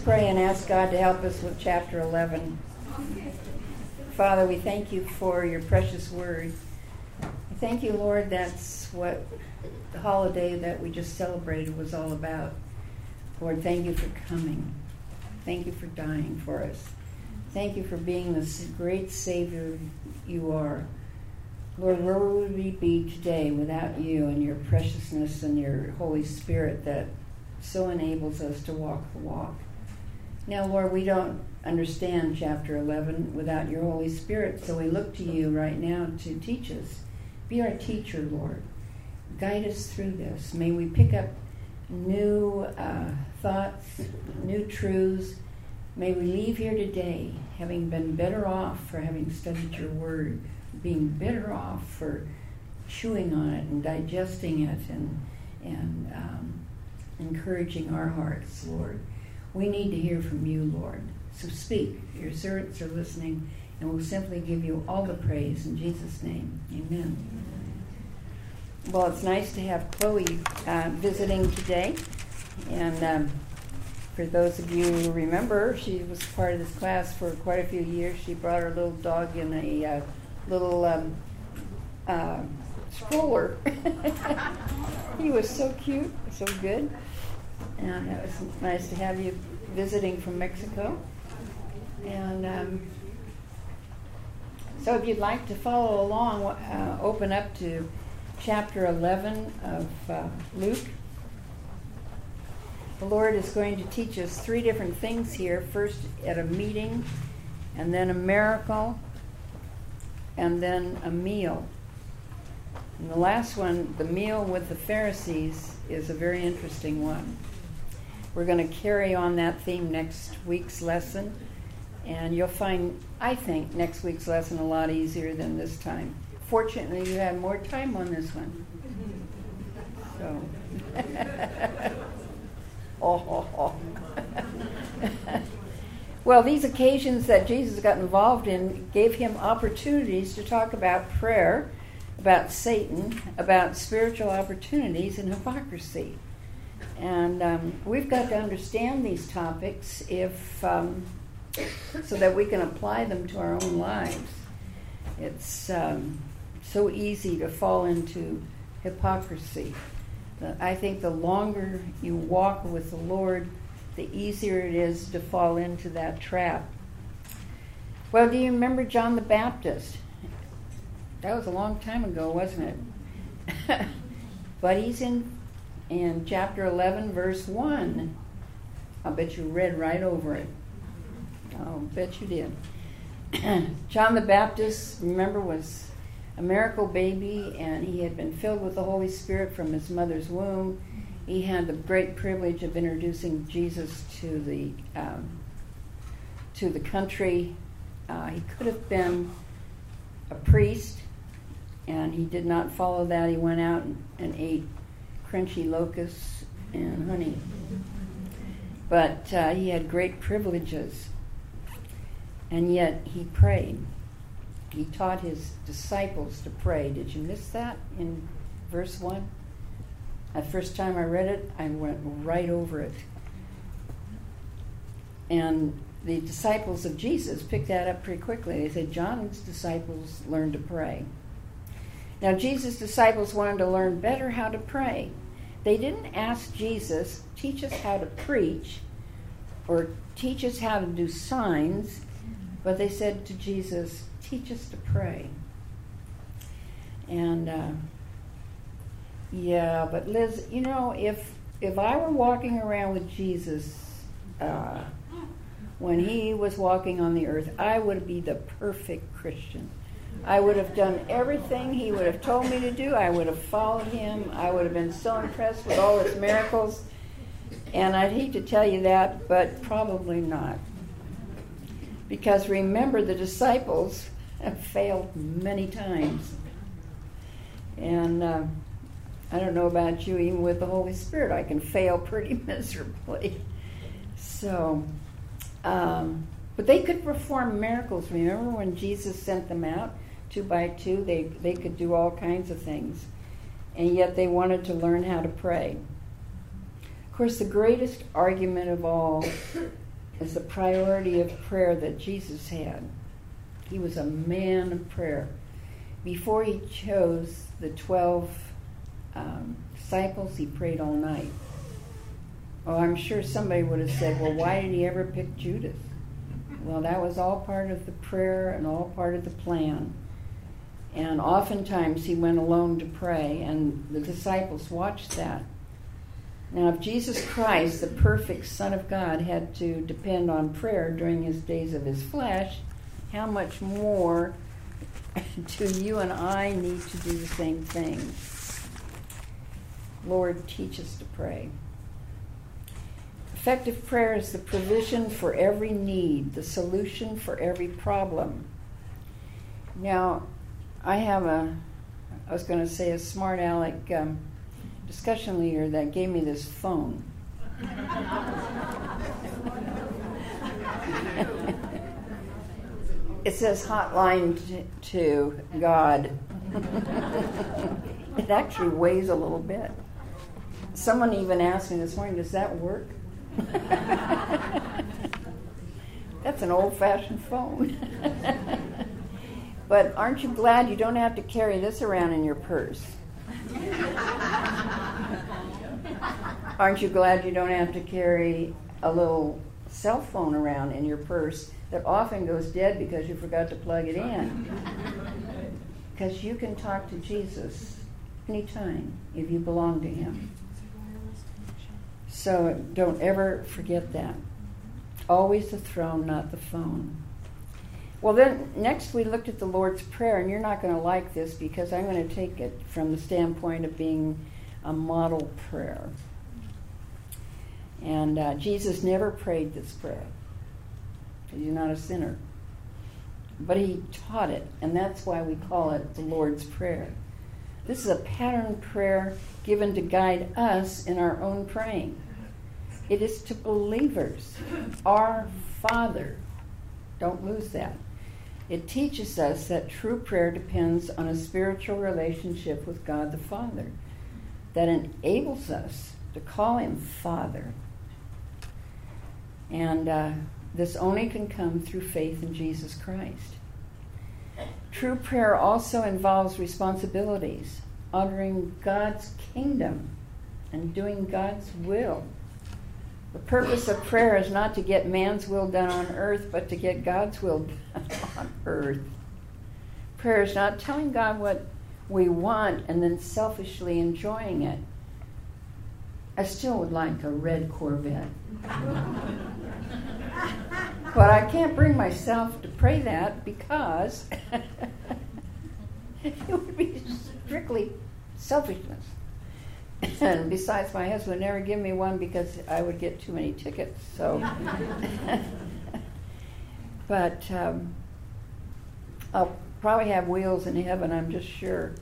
pray and ask God to help us with chapter 11. Father, we thank you for your precious word. I thank you, Lord, that's what the holiday that we just celebrated was all about. Lord, thank you for coming. Thank you for dying for us. Thank you for being the great Savior you are. Lord, where would we be today without you and your preciousness and your Holy Spirit that so enables us to walk the walk? Now, Lord, we don't understand chapter 11 without your Holy Spirit, so we look to you right now to teach us. Be our teacher, Lord. Guide us through this. May we pick up new thoughts, new truths. May we leave here today having been better off for having studied your word, being better off for chewing on it and digesting it and encouraging our hearts, Lord. We need to hear from you, Lord. So speak. Your servants are listening, and we'll simply give you all the praise in Jesus' name. Amen. Well, it's nice to have Chloe visiting today. And for those of you who remember, she was part of this class for quite a few years. She brought her little dog in a little stroller. He was so cute, so good. And it was nice to have you visiting from Mexico. And so if you'd like to follow along, open up to chapter 11 of Luke. The Lord is going to teach us three different things here. First at a meeting, and then a miracle, and then a meal. And the last one, the meal with the Pharisees, is a very interesting one. We're going to carry on that theme next week's lesson, and you'll find, I think, next week's lesson a lot easier than this time. Fortunately, you had more time on this one. So, Well, these occasions that Jesus got involved in gave him opportunities to talk about prayer, about Satan, about spiritual opportunities, and hypocrisy. And we've got to understand these topics so that we can apply them to our own lives. It's so easy to fall into hypocrisy. I think the longer you walk with the Lord, the easier it is to fall into that trap. Well, do you remember John the Baptist? That was a long time ago, wasn't it? But he's in chapter 11, verse 1. I'll bet you read right over it. I'll bet you did. John the Baptist, remember, was a miracle baby, and he had been filled with the Holy Spirit from his mother's womb. He had the great privilege of introducing Jesus to the country. He could have been a priest, and he did not follow that. He went out and ate crunchy locusts and honey. But he had great privileges, and yet he prayed. He taught his disciples to pray. Did you miss that in verse 1? The first time I read it, I went right over it. And the disciples of Jesus picked that up pretty quickly. They said, John's disciples learned to pray. Now, Jesus' disciples wanted to learn better how to pray. They didn't ask Jesus, teach us how to preach, or teach us how to do signs, but they said to Jesus, teach us to pray. And yeah, but Liz, you know, if I were walking around with Jesus when he was walking on the earth, I would be the perfect Christian. I would have done everything he would have told me to do. I would have followed him. I would have been so impressed with all his miracles. And I'd hate to tell you that, but probably not. Because remember, the disciples have failed many times. And I don't know about you, even with the Holy Spirit, I can fail pretty miserably. So, but they could perform miracles. Remember when Jesus sent them out 2 by 2? They could do all kinds of things. And yet they wanted to learn how to pray. Of course, the greatest argument of all is the priority of prayer that Jesus had. He was a man of prayer. Before he chose the 12 disciples, he prayed all night. Oh, I'm sure somebody would have said, well, why did he ever pick Judas? Well, that was all part of the prayer and all part of the plan. And oftentimes he went alone to pray, and the disciples watched that. Now, if Jesus Christ, the perfect Son of God, had to depend on prayer during his days of his flesh, how much more do you and I need to do the same thing? Lord, teach us to pray. Effective prayer is the provision for every need, the solution for every problem. Now, I have a smart aleck discussion leader that gave me this phone. It says hotline to God. It actually weighs a little bit. Someone even asked me this morning, does that work? That's an old-fashioned phone. But aren't you glad you don't have to carry this around in your purse? Aren't you glad you don't have to carry a little cell phone around in your purse that often goes dead because you forgot to plug it in? Because you can talk to Jesus anytime if you belong to him. So don't ever forget that. Always the throne, not the phone. Well, then next we looked at the Lord's Prayer, and you're not going to like this because I'm going to take it from the standpoint of being a model prayer. And Jesus never prayed this prayer. He's not a sinner. But he taught it, and that's why we call it the Lord's Prayer. This is a pattern prayer given to guide us in our own praying. It is to believers. Our Father. Don't lose that. It teaches us that true prayer depends on a spiritual relationship with God the Father that enables us to call him Father. And this only can come through faith in Jesus Christ. True prayer also involves responsibilities, honoring God's kingdom and doing God's will. The purpose of prayer is not to get man's will done on earth, but to get God's will done on earth. Prayer is not telling God what we want and then selfishly enjoying it. I still would like a red Corvette. But I can't bring myself to pray that because it would be strictly selfishness. And besides, my husband would never give me one because I would get too many tickets. So, but I'll probably have wheels in heaven, I'm just sure.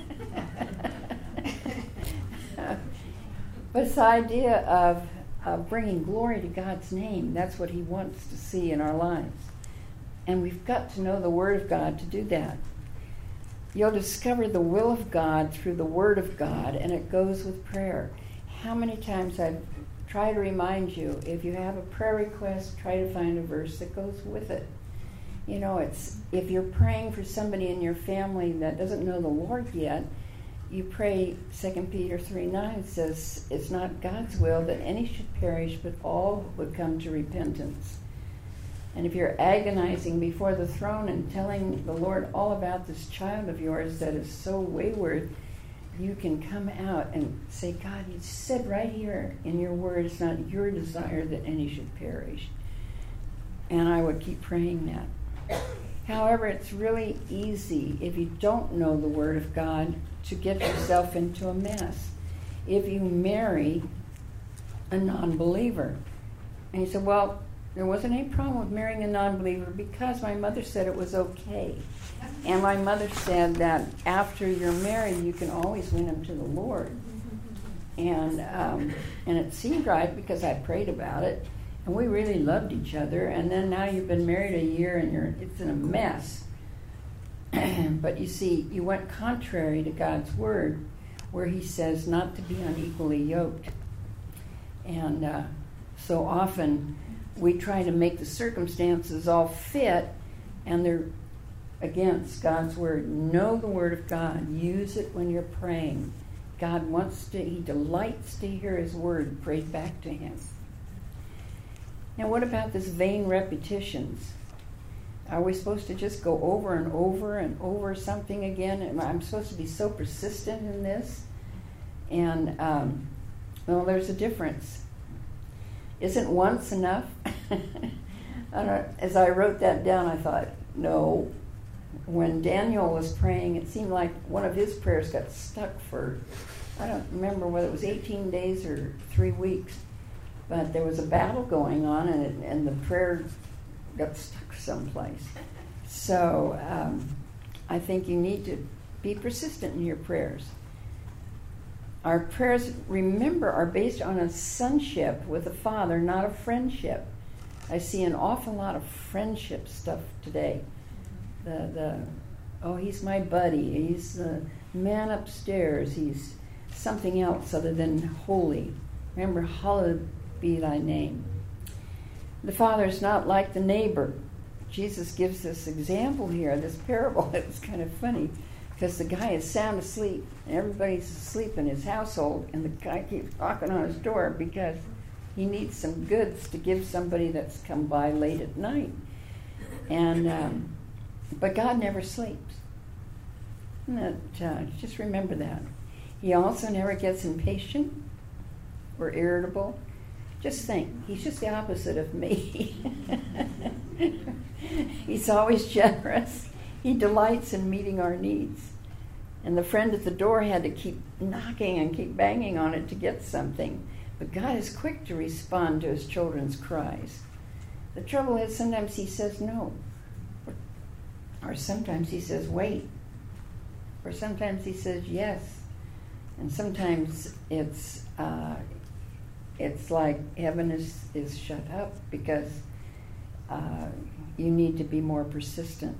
But it's the idea of bringing glory to God's name. That's what he wants to see in our lives. And we've got to know the Word of God to do that. You'll discover the will of God through the Word of God, and it goes with prayer. How many times I've tried to remind you, if you have a prayer request, try to find a verse that goes with it. You know, it's if you're praying for somebody in your family that doesn't know the Lord yet, you pray 2 Peter 3:9 says, it's not God's will that any should perish, but all would come to repentance. And if you're agonizing before the throne and telling the Lord all about this child of yours that is so wayward, you can come out and say, God, you said right here in your word, it's not your desire that any should perish. And I would keep praying that. However, it's really easy, if you don't know the Word of God, to get yourself into a mess. If you marry a non-believer, and you say, well, there wasn't any problem with marrying a non-believer because my mother said it was okay. And my mother said that after you're married, you can always win them to the Lord. And it seemed right because I prayed about it. And we really loved each other. And then now you've been married a year and it's in a mess. But you see, you went contrary to God's word where he says not to be unequally yoked. And so often we try to make the circumstances all fit, and they're against God's word. Know the word of God. Use it when you're praying. God he delights to hear his word prayed back to him. Now, what about this vain repetitions? Are we supposed to just go over and over and over something again? I'm supposed to be so persistent in this? And, well, there's a difference. Isn't once enough? As I wrote that down, I thought, no. When Daniel was praying, it seemed like one of his prayers got stuck for, I don't remember whether it was 18 days or 3 weeks, but there was a battle going on, and the prayer got stuck someplace. So I think you need to be persistent in your prayers. Our prayers, remember, are based on a sonship with the Father, not a friendship. I see an awful lot of friendship stuff today. Oh, he's my buddy. He's the man upstairs. He's something else other than holy. Remember, hallowed be thy name. The Father is not like the neighbor. Jesus gives this example here, this parable. It was kind of funny because the guy is sound asleep, and everybody's asleep in his household, and the guy keeps knocking on his door because he needs some goods to give somebody that's come by late at night. And but God never sleeps. Just remember that. He also never gets impatient or irritable. Just think, he's just the opposite of me. He's always generous. He delights in meeting our needs. And the friend at the door had to keep knocking and keep banging on it to get something. But God is quick to respond to his children's cries. The trouble is sometimes he says no. Or sometimes he says wait. Or sometimes he says yes. And sometimes it's like heaven is shut up because you need to be more persistent.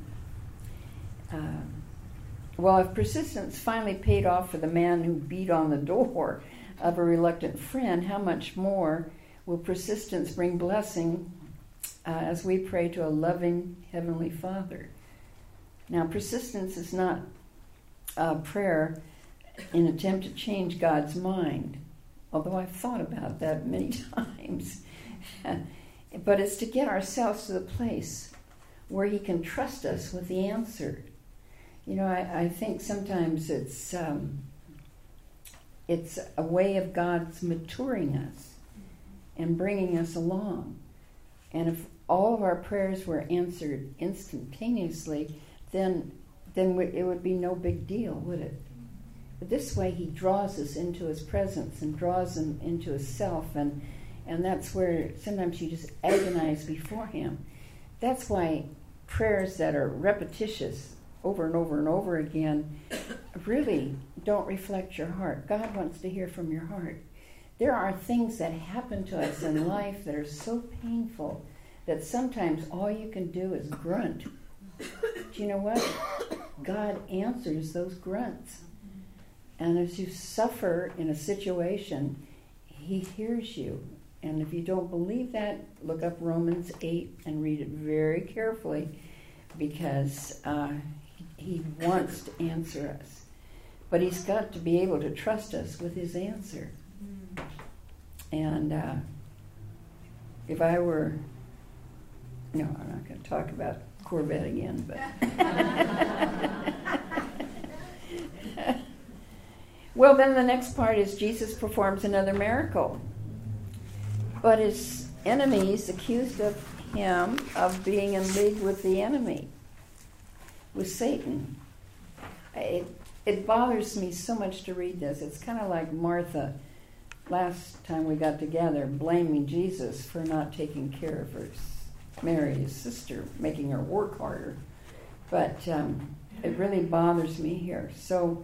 Well, if persistence finally paid off for the man who beat on the door of a reluctant friend, how much more will persistence bring blessing as we pray to a loving Heavenly Father? Now, persistence is not prayer in an attempt to change God's mind, although I've thought about that many times. But it's to get ourselves to the place where he can trust us with the answer. You know, I think sometimes it's a way of God's maturing us and bringing us along. And if all of our prayers were answered instantaneously, then it would be no big deal, would it? But this way he draws us into his presence and draws him into himself, and that's where sometimes you just agonize before him. That's why prayers that are repetitious over and over and over again really don't reflect your heart. God wants to hear from your heart. There are things that happen to us in life that are so painful that sometimes all you can do is grunt. Do you know what? God answers those grunts. And as you suffer in a situation, he hears you. And if you don't believe that, look up Romans 8 and read it very carefully, because he wants to answer us. But he's got to be able to trust us with his answer. And if I were... No, I'm not going to talk about Corvette again, but... Well, then the next part is Jesus performs another miracle. But his enemies accused of him of being in league with the enemy, with Satan. It bothers me so much to read this. It's kind of like Martha, last time we got together, blaming Jesus for not taking care of Mary, his sister, making her work harder. But it really bothers me here. So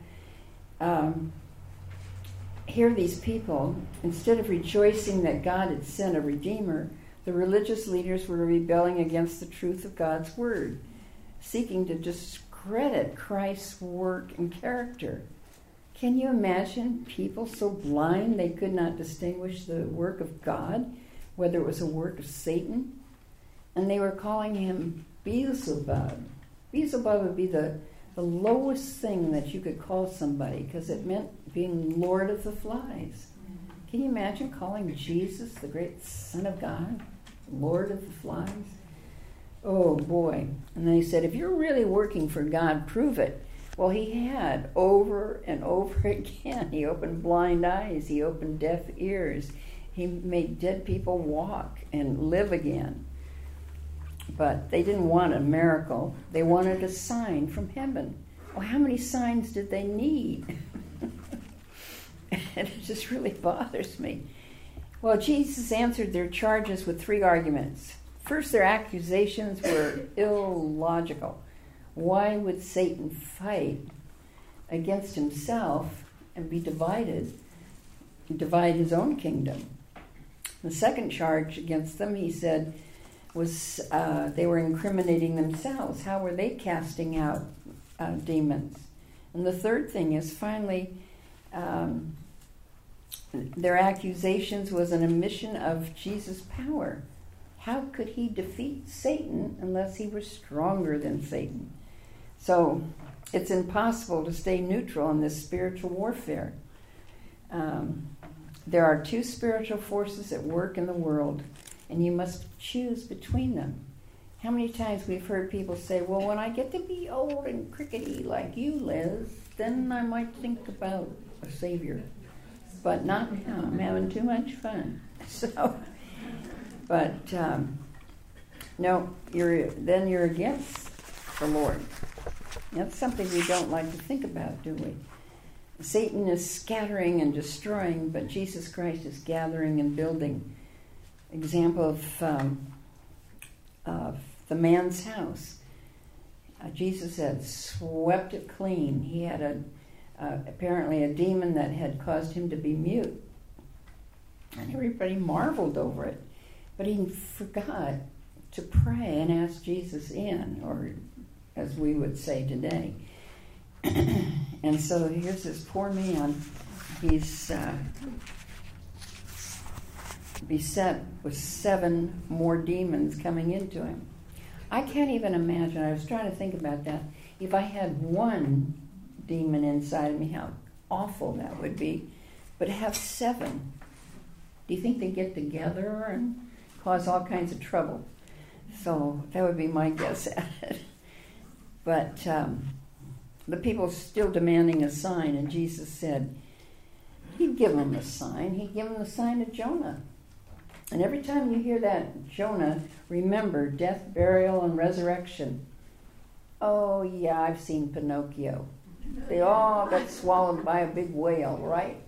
here these people, instead of rejoicing that God had sent a Redeemer, the religious leaders were rebelling against the truth of God's word, seeking to discredit Christ's work and character. Can you imagine people so blind they could not distinguish the work of God whether it was a work of Satan, and they were calling him Beelzebub. Beelzebub would be the lowest thing that you could call somebody, because it meant being Lord of the Flies. Can you imagine calling Jesus, the great Son of God, Lord of the Flies? Oh boy. And then he said, if you're really working for God, prove it. Well, he had over and over again. He opened blind eyes. He opened deaf ears. He made dead people walk and live again. But they didn't want a miracle. They wanted a sign from heaven. Well, how many signs did they need? And it just really bothers me. Well, Jesus answered their charges with 3 arguments. First, their accusations were illogical. Why would Satan fight against himself and be divided, divide his own kingdom? The second charge against them, he said, was they were incriminating themselves. How were they casting out demons? And the third thing is, finally, their accusations was an admission of Jesus' power. How could he defeat Satan unless he was stronger than Satan? So it's impossible to stay neutral in this spiritual warfare. There are 2 spiritual forces at work in the world, and you must choose between them. How many times we've heard people say, well, when I get to be old and crickety like you, Liz, then I might think about a Savior. But not now. I'm having too much fun. So, but no, you're against the Lord. That's something we don't like to think about, do we? Satan is scattering and destroying, but Jesus Christ is gathering and building. Example of the man's house. Jesus had swept it clean. He had apparently a demon that had caused him to be mute. And everybody marveled over it. But he forgot to pray and ask Jesus in, or as we would say today. And so here's this poor man. He's beset with 7 more demons coming into him. I can't even imagine. I was trying to think about that. If I had 1 demon inside of me, how awful that would be. But have 7. Do you think they get together and cause all kinds of trouble? So that would be my guess at it. But the people still demanding a sign, and Jesus said he'd give them a sign. He'd give them the sign of Jonah. And every time you hear that, Jonah, remember death, burial, and resurrection. Oh, yeah, I've seen Pinocchio. They all got swallowed by a big whale, right?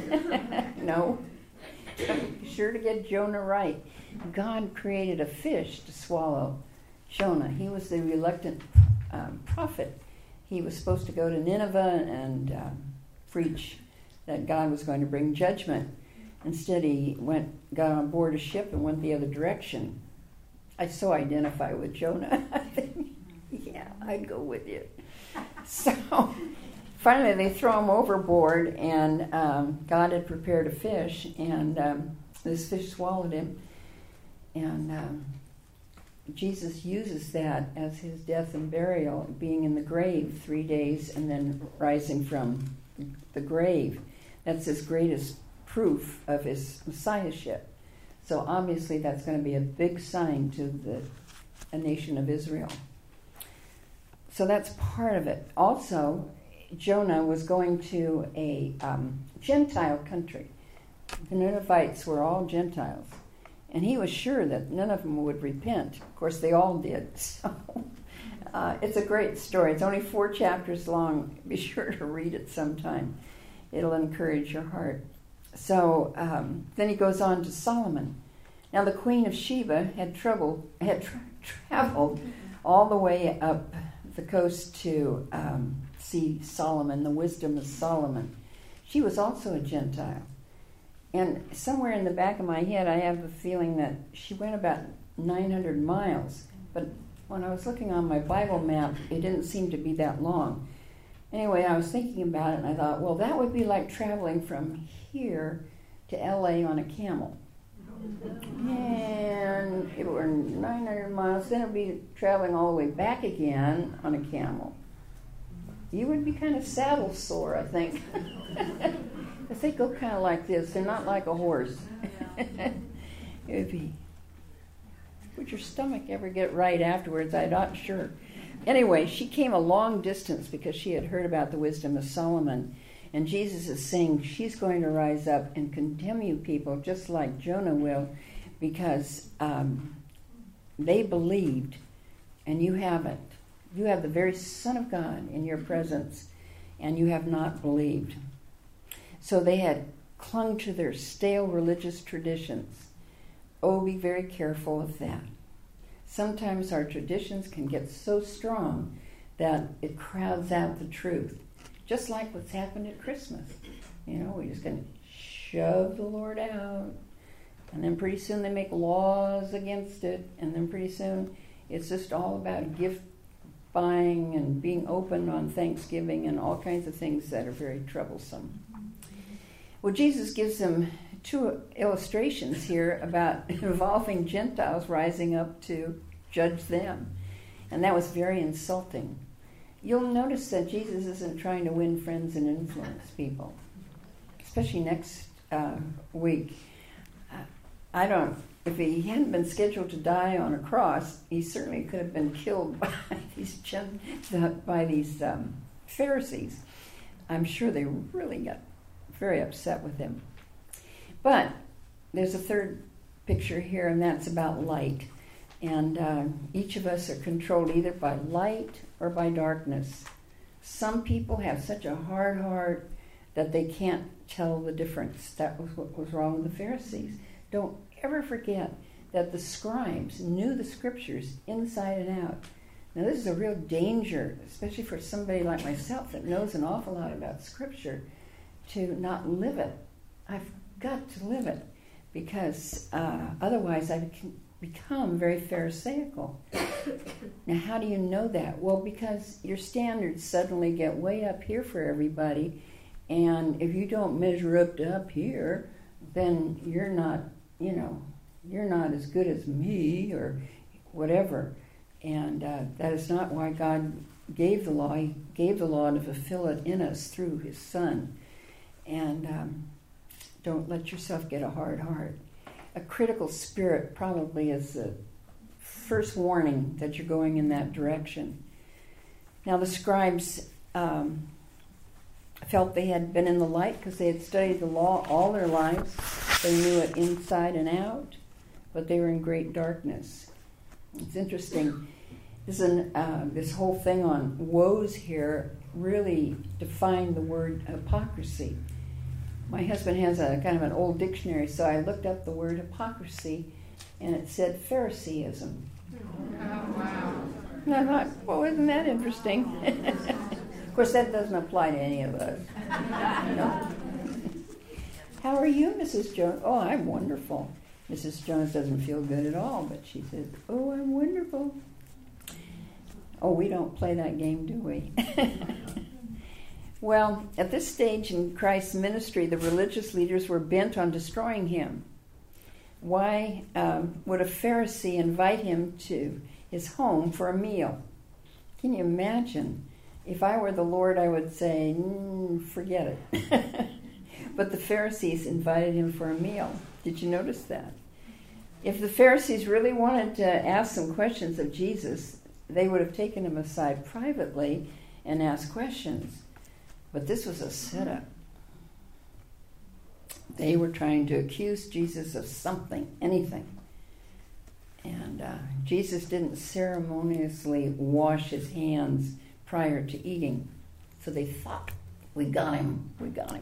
No. Be sure to get Jonah right. God created a fish to swallow Jonah. He was the reluctant prophet. He was supposed to go to Nineveh and preach that God was going to bring judgment. Instead, he got on board a ship and went the other direction. I so identify with Jonah. I think, yeah, I'd go with you. So finally, they throw him overboard, and God had prepared a fish, and this fish swallowed him. And Jesus uses that as his death and burial, being in the grave 3 days and then rising from the grave. That's his greatest proof of his messiahship. So obviously that's going to be a big sign to a nation of Israel. So that's part of it. Also, Jonah was going to a Gentile country. The Ninevites were all Gentiles. And he was sure that none of them would repent. Of course, they all did. So it's a great story. It's only 4 chapters long. Be sure to read it sometime. It'll encourage your heart. So then he goes on to Solomon. Now the Queen of Sheba had traveled all the way up the coast to see Solomon, the wisdom of Solomon. She was also a Gentile. And somewhere in the back of my head, I have the feeling that she went about 900 miles. But when I was looking on my Bible map, it didn't seem to be that long. Anyway, I was thinking about it, and I thought, well, that would be like traveling from here to L.A. on a camel. And it were 900 miles, then it'd be traveling all the way back again on a camel. You would be kind of saddle sore, I think. Because they go kind of like this. They're not like a horse. It would be. Would your stomach ever get right afterwards? I'm not sure. Anyway, she came a long distance because she had heard about the wisdom of Solomon. And Jesus is saying she's going to rise up and condemn you people just like Jonah will, because they believed and you haven't. You have the very Son of God in your presence, and you have not believed. So they had clung to their stale religious traditions. Oh, be very careful of that. Sometimes our traditions can get so strong that it crowds out the truth. Just like what's happened at Christmas. You know, we're just going to shove the Lord out. And then pretty soon they make laws against it. And then pretty soon it's just all about gift buying and being open on Thanksgiving and all kinds of things that are very troublesome. Well, Jesus gives them two illustrations here about involving Gentiles rising up to judge them. And that was very insulting. You'll notice that Jesus isn't trying to win friends and influence people, especially next week. If he hadn't been scheduled to die on a cross, he certainly could have been killed by these Pharisees. I'm sure they really got very upset with him. But there's a third picture here, and that's about light. And each of us are controlled either by light or by darkness. Some people have such a hard heart that they can't tell the difference. That was what was wrong with the Pharisees. Don't ever forget that the scribes knew the scriptures inside and out. Now this is a real danger, especially for somebody like myself that knows an awful lot about scripture, to not live it. I've got to live it, because otherwise I can become very pharisaical. Now how do you know that? Well, because your standards suddenly get way up here for everybody, and if you don't measure up to up here, then you're not as good as me or whatever. And that is not why God gave the law. He gave the law to fulfill it in us through his Son. And don't let yourself get a hard heart. A critical spirit probably is the first warning that you're going in that direction. Now the scribes felt they had been in the light because they had studied the law all their lives. They knew it inside and out, but they were in great darkness. It's interesting. This whole thing on woes here really defined the word hypocrisy. My husband has a kind of an old dictionary, so I looked up the word hypocrisy, and it said Phariseeism. Oh, wow. And I thought, well, isn't that interesting? Of course, that doesn't apply to any of us. No. How are you, Mrs. Jones? Oh, I'm wonderful. Mrs. Jones doesn't feel good at all, but she says, oh, I'm wonderful. Oh, we don't play that game, do we? Well, at this stage in Christ's ministry, the religious leaders were bent on destroying him. Why would a Pharisee invite him to his home for a meal? Can you imagine? If I were the Lord, I would say, forget it. But the Pharisees invited him for a meal. Did you notice that? If the Pharisees really wanted to ask some questions of Jesus, they would have taken him aside privately and asked questions. But this was a setup. They were trying to accuse Jesus of something, anything. And Jesus didn't ceremoniously wash his hands prior to eating. So they thought, we got him.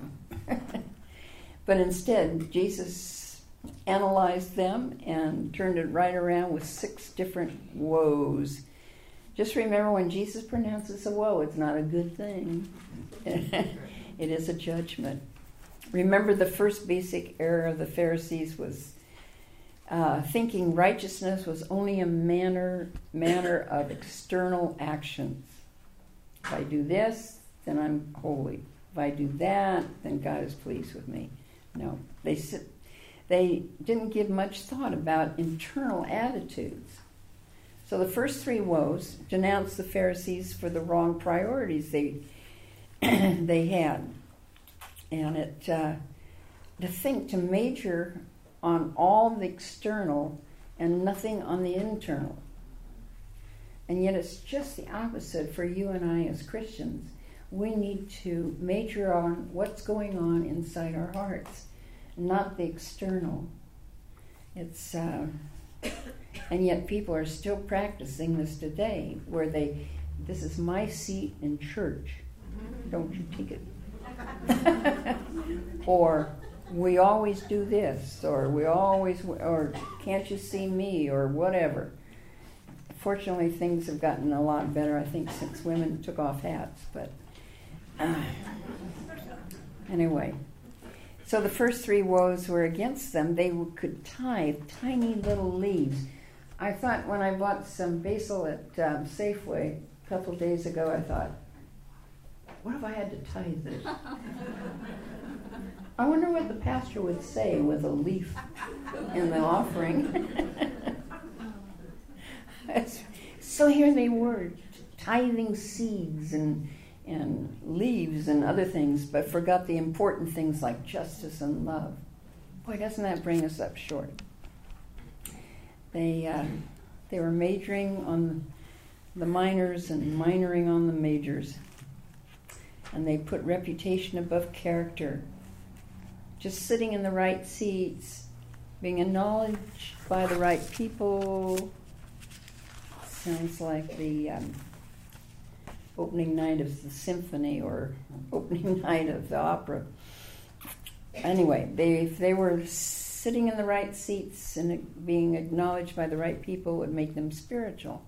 But instead, Jesus analyzed them and turned it right around with 6 different woes. Just remember, when Jesus pronounces a woe, it's not a good thing. It is a judgment. Remember, the first basic error of the Pharisees was thinking righteousness was only a manner of external actions. If I do this, then I'm holy. If I do that, then God is pleased with me. No, They didn't give much thought about internal attitudes. So the first three woes denounced the Pharisees for the wrong priorities they had. And to major on all the external and nothing on the internal. And yet it's just the opposite for you and I as Christians. We need to major on what's going on inside our hearts, not the external. It's and yet people are still practicing this today, where this is my seat in church, don't you take it? Or we always do this, or can't you see me, or whatever. Fortunately, things have gotten a lot better, I think, since women took off hats. But anyway, so the first three woes were against them. They could tithe tiny little leaves. I thought when I bought some basil at Safeway a couple days ago, I thought, what if I had to tithe this? I wonder what the pastor would say with a leaf in the offering. So here they were, tithing seeds and leaves and other things, but forgot the important things like justice and love. Boy, doesn't that bring us up short? They were majoring on the minors and minoring on the majors. And they put reputation above character. Just sitting in the right seats, being acknowledged by the right people. Sounds like the opening night of the symphony or opening night of the opera. Anyway, if they were sitting in the right seats and being acknowledged by the right people, would make them spiritual.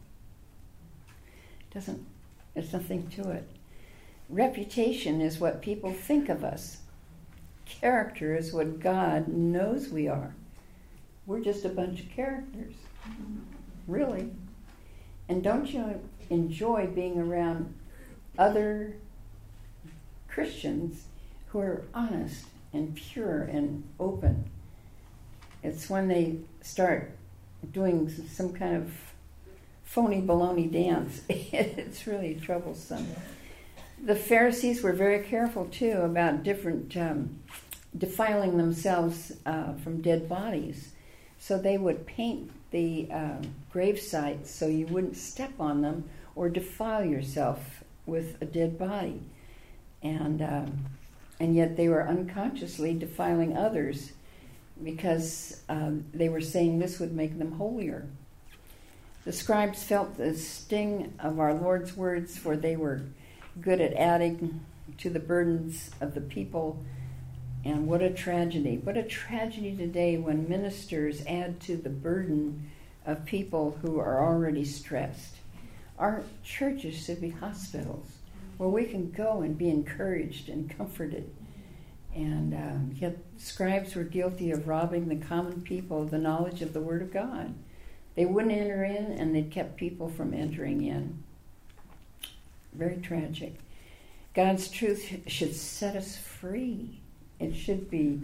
There's nothing to it. Reputation is what people think of us. Character is what God knows we are. We're just a bunch of characters. Really. And don't you enjoy being around other Christians who are honest and pure and open? It's when they start doing some kind of phony baloney dance, it's really troublesome. The Pharisees were very careful, too, about defiling themselves from dead bodies. So they would paint the grave sites so you wouldn't step on them or defile yourself with a dead body. And yet they were unconsciously defiling others because they were saying this would make them holier. The scribes felt the sting of our Lord's words, for they were good at adding to the burdens of the people. And what a tragedy. What a tragedy today when ministers add to the burden of people who are already stressed. Our churches should be hospitals where we can go and be encouraged and comforted. And yet scribes were guilty of robbing the common people of the knowledge of the Word of God. They wouldn't enter in, and they kept people from entering in. Very tragic. God's truth should set us free. It should be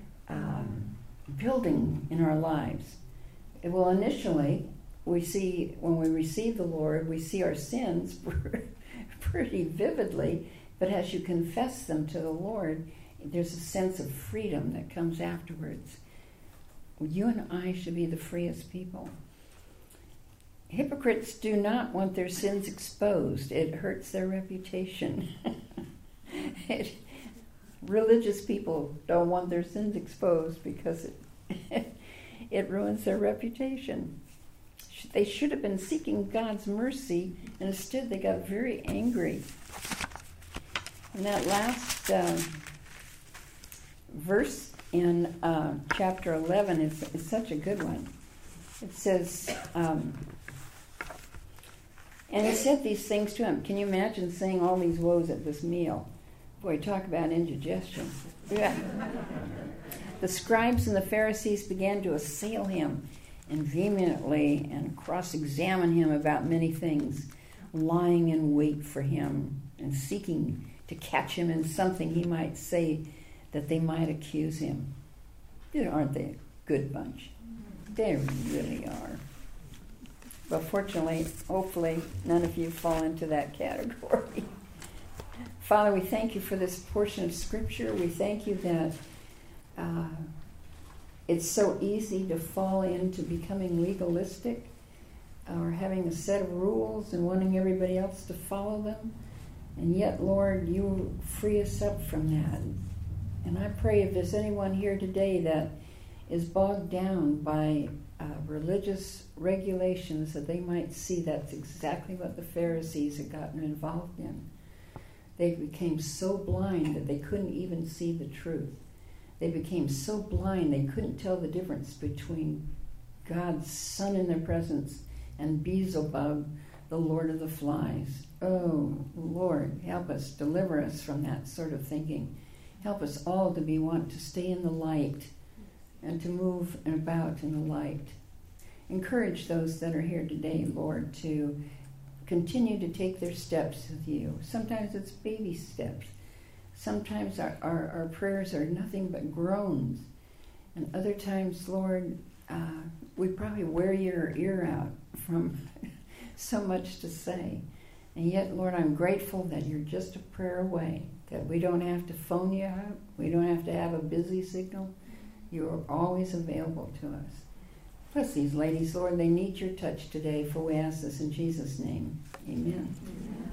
building in our lives. Well, initially, we see, when we receive the Lord, we see our sins pretty vividly, but as you confess them to the Lord, there's a sense of freedom that comes afterwards. You and I should be the freest people. Hypocrites do not want their sins exposed. It hurts their reputation. Religious people don't want their sins exposed because it ruins their reputation. They should have been seeking God's mercy, and instead they got very angry. And that last verse in chapter 11 is such a good one. It says, and he said these things to him. Can you imagine saying all these woes at this meal? Boy, talk about indigestion. Yeah. The scribes and the Pharisees began to assail him and vehemently and cross-examine him about many things, lying in wait for him and seeking to catch him in something he might say that they might accuse him. Aren't they a good bunch? They really are. But fortunately, hopefully, none of you fall into that category. Father, we thank you for this portion of Scripture. We thank you that it's so easy to fall into becoming legalistic or having a set of rules and wanting everybody else to follow them. And yet, Lord, you free us up from that. And I pray if there's anyone here today that is bogged down by religious regulations, that they might see that's exactly what the Pharisees had gotten involved in. They became so blind that they couldn't even see the truth. They became so blind they couldn't tell the difference between God's Son in their presence and Beelzebub, the Lord of the Flies. Oh, Lord, help us, deliver us from that sort of thinking. Help us all to want to stay in the light and to move about in the light. Encourage those that are here today, Lord, to continue to take their steps with you. Sometimes it's baby steps. Sometimes our prayers are nothing but groans. And other times, Lord, we probably wear your ear out from so much to say. And yet, Lord, I'm grateful that you're just a prayer away, that we don't have to phone you up. We don't have to have a busy signal. You are always available to us. Bless these ladies, Lord. They need your touch today, for we ask this in Jesus' name. Amen.